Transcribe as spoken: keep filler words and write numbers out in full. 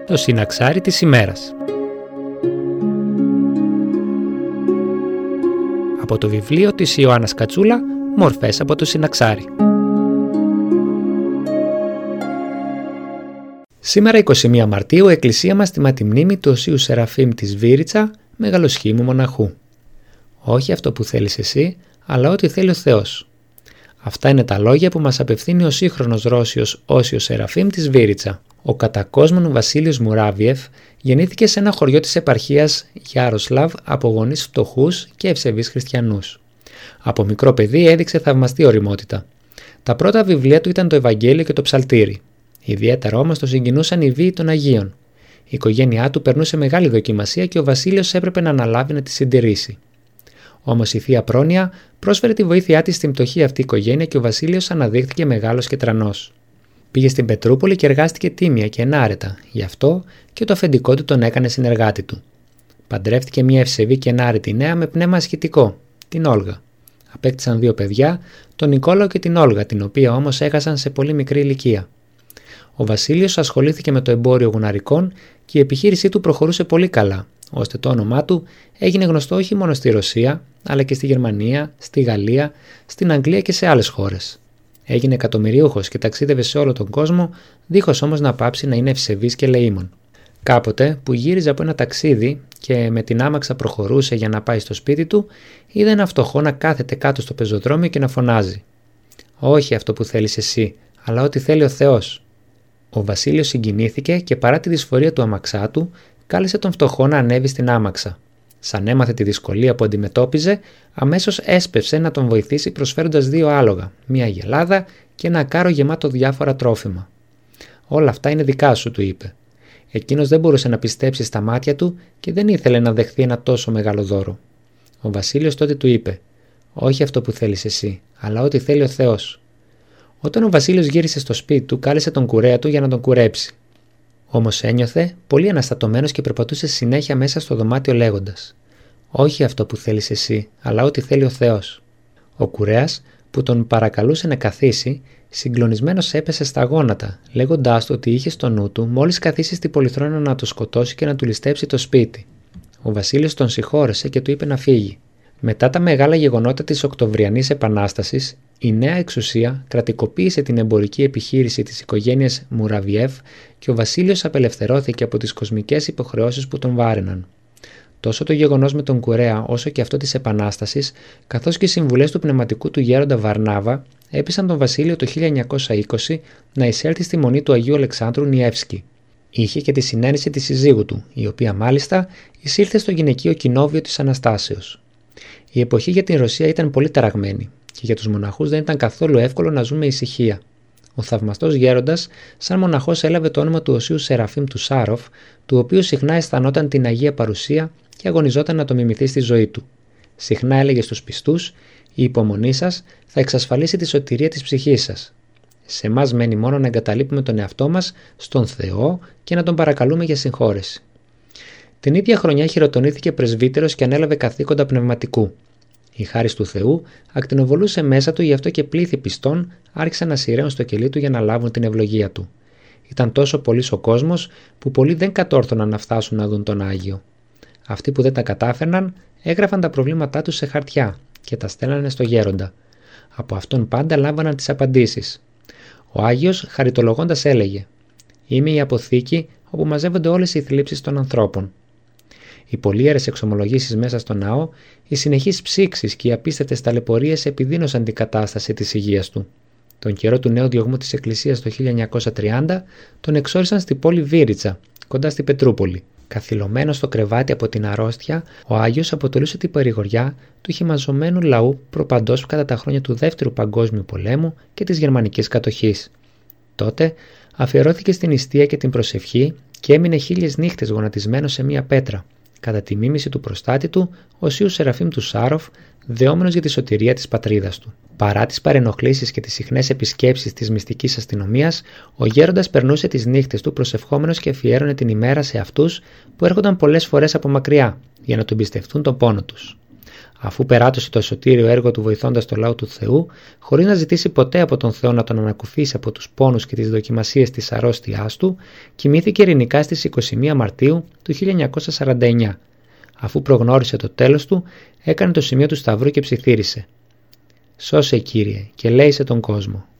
Το συναξάρι της ημέρας. Από το βιβλίο της Ιωάννας Κατσούλα, Μορφές από το συναξάρι. Σήμερα εικοστή πρώτη Μαρτίου, η Εκκλησία μας τιμά τη μνήμη του Οσίου Σεραφείμ της Βήριτσα, μεγαλοσχήμου μοναχού. Όχι αυτό που θέλεις εσύ, αλλά ό,τι θέλει ο Θεός. Αυτά είναι τα λόγια που μας απευθύνει ο σύγχρονος Ρώσιος Όσιος Σεραφείμ της Βήριτσα. Ο κατακόσμων Βασίλειος Μουράβιεφ γεννήθηκε σε ένα χωριό της επαρχίας Γιάροσλαβ από γονείς φτωχούς και ευσεβείς χριστιανούς. Από μικρό παιδί έδειξε θαυμαστή ωριμότητα. Τα πρώτα βιβλία του ήταν το Ευαγγέλιο και το Ψαλτήρι. Ιδιαίτερα όμως το συγκινούσαν οι βίοι των Αγίων. Η οικογένειά του περνούσε μεγάλη δοκιμασία και ο Βασίλειος έπρεπε να αναλάβει να τη συντηρήσει. Όμως η θεία πρόνοια πρόσφερε τη βοήθειά της στην πτωχή αυτή οικογένεια και ο Βασίλειος αναδείχθηκε μεγάλος και τρανός. Πήγε στην Πετρούπολη και εργάστηκε τίμια και ενάρετα, γι' αυτό και το αφεντικό του τον έκανε συνεργάτη του. Παντρεύτηκε μια ευσεβή και ενάρετη νέα με πνεύμα ασχητικό, την Όλγα. Απέκτησαν δύο παιδιά, τον Νικόλαο και την Όλγα, την οποία όμως έχασαν σε πολύ μικρή ηλικία. Ο Βασίλειος ασχολήθηκε με το εμπόριο γουναρικών και η επιχείρησή του προχωρούσε πολύ καλά, ώστε το όνομά του έγινε γνωστό όχι μόνο στη Ρωσία, αλλά και στη Γερμανία, στη Γαλλία, στην Αγγλία και σε άλλες χώρες. Έγινε εκατομμυριούχος και ταξίδευε σε όλο τον κόσμο, δίχως όμως να πάψει να είναι ευσεβής και ελεήμων. Κάποτε, που γύριζε από ένα ταξίδι και με την άμαξα προχωρούσε για να πάει στο σπίτι του, είδε ένα φτωχό να κάθεται κάτω στο πεζοδρόμιο και να φωνάζει: «Όχι αυτό που θέλεις εσύ, αλλά ό,τι θέλει ο Θεός». Ο Βασίλειος συγκινήθηκε και παρά τη δυσφορία του αμαξά του, κάλεσε τον φτωχό να ανέβει στην άμαξα. Σαν έμαθε τη δυσκολία που αντιμετώπιζε, αμέσως έσπευσε να τον βοηθήσει προσφέροντας δύο άλογα, μία αγελάδα και ένα κάρο γεμάτο διάφορα τρόφιμα. «Όλα αυτά είναι δικά σου», του είπε. Εκείνος δεν μπορούσε να πιστέψει στα μάτια του και δεν ήθελε να δεχθεί ένα τόσο μεγάλο δώρο. Ο Βασίλειος τότε του είπε: «Όχι αυτό που θέλεις εσύ, αλλά ό,τι θέλει ο Θεός». Όταν ο Βασίλειος γύρισε στο σπίτι του, κάλεσε τον κουρέα του για να τον κουρέψει. Όμως ένιωθε πολύ αναστατωμένος και περπατούσε συνέχεια μέσα στο δωμάτιο λέγοντας: «Όχι αυτό που θέλεις εσύ, αλλά ό,τι θέλει ο Θεός». Ο κουρέας, που τον παρακαλούσε να καθίσει, συγκλονισμένος έπεσε στα γόνατα, λέγοντάς του ότι είχε στο νου του μόλις καθίσει στην πολυθρόνα να το σκοτώσει και να του ληστέψει το σπίτι. Ο Βασίλειος τον συγχώρεσε και του είπε να φύγει. Μετά τα μεγάλα γεγονότα της Οκτωβριανής Επανάστασης, η νέα εξουσία κρατικοποίησε την εμπορική επιχείρηση της οικογένειας Μουραβιέφ και ο Βασίλειος απελευθερώθηκε από τις κοσμικές υποχρεώσεις που τον βάραιναν. Τόσο το γεγονός με τον κουρέα όσο και αυτό της Επανάστασης, καθώς και οι συμβουλές του πνευματικού του γέροντα Βαρνάβα, έπεισαν τον Βασίλειο το χίλια εννιακόσια είκοσι να εισέλθει στη μονή του Αγίου Αλεξάνδρου Νιεύσκη. Είχε και τη συνένεση της συζύγου του, η οποία μάλιστα εισήλθε στο γυναικείο κοινόβιο της Αναστάσεως. Η εποχή για την Ρωσία ήταν πολύ ταραγμένη και για τους μοναχούς δεν ήταν καθόλου εύκολο να ζουν με ησυχία. Ο θαυμαστός γέροντας, σαν μοναχός, έλαβε το όνομα του Οσίου Σεραφείμ του Σάροφ, του οποίου συχνά αισθανόταν την Αγία Παρουσία και αγωνιζόταν να το μιμηθεί στη ζωή του. Συχνά έλεγε στους πιστούς: «Η υπομονή σας θα εξασφαλίσει τη σωτηρία της ψυχής σας. Σε εμάς μένει μόνο να εγκαταλείπουμε τον εαυτό μας στον Θεό και να τον παρακαλούμε για συγχώρεση». Την ίδια χρονιά χειροτονήθηκε πρεσβύτερος και ανέλαβε καθήκοντα πνευματικού. Η χάρις του Θεού ακτινοβολούσε μέσα του, γι' αυτό και πλήθη πιστών άρχισαν να σειραίουν στο κελί του για να λάβουν την ευλογία του. Ήταν τόσο πολύς ο κόσμος που πολλοί δεν κατόρθωναν να φτάσουν να δουν τον Άγιο. Αυτοί που δεν τα κατάφερναν έγραφαν τα προβλήματά τους σε χαρτιά και τα στέλνανε στο γέροντα. Από αυτόν πάντα λάμβαναν τις απαντήσεις. Ο Άγιος χαριτολογώντας έλεγε: «Είμαι η αποθήκη όπου μαζεύονται όλες οι θλίψεις των ανθρώπων». Οι πολύερες εξομολογήσεις μέσα στο ναό, οι συνεχείς ψήξεις και οι απίστευτες ταλαιπωρίες επιδίνωσαν την κατάσταση της υγείας του. Τον καιρό του νέου διωγμού της Εκκλησίας το χίλια εννιακόσια τριάντα τον εξόρισαν στη πόλη Βήριτσα, κοντά στη Πετρούπολη. Καθυλωμένος στο κρεβάτι από την αρρώστια, ο Άγιος αποτελούσε την παρηγοριά του χυμαζωμένου λαού προπαντός κατά τα χρόνια του Δεύτερου Παγκόσμιου Πολέμου και της γερμανικής κατοχής. Τότε αφιερώθηκε στην νηστεία και την προσευχή και έμεινε χίλιες νύχτες γονατισμένος σε μία πέτρα, κατά τη μίμηση του προστάτη του, Οσίου Σεραφείμ του Σάροφ, δεόμενος για τη σωτηρία της πατρίδας του. Παρά τις παρενοχλήσεις και τις συχνές επισκέψεις της μυστικής αστυνομίας, ο γέροντας περνούσε τις νύχτες του προσευχόμενος και αφιέρωνε την ημέρα σε αυτούς που έρχονταν πολλές φορές από μακριά, για να του εμπιστευτούν τον πόνο τους. Αφού περάτωσε το σωτήριο έργο του βοηθώντας το λαό του Θεού, χωρίς να ζητήσει ποτέ από τον Θεό να τον ανακουφίσει από τους πόνους και τις δοκιμασίες της αρρώστιάς του, κοιμήθηκε ειρηνικά στις είκοσι μία Μαρτίου του χίλια εννιακόσια σαράντα εννιά. Αφού προγνώρισε το τέλος του, έκανε το σημείο του Σταυρού και ψιθύρισε: «Σώσε, Κύριε, και λέησε τον κόσμο».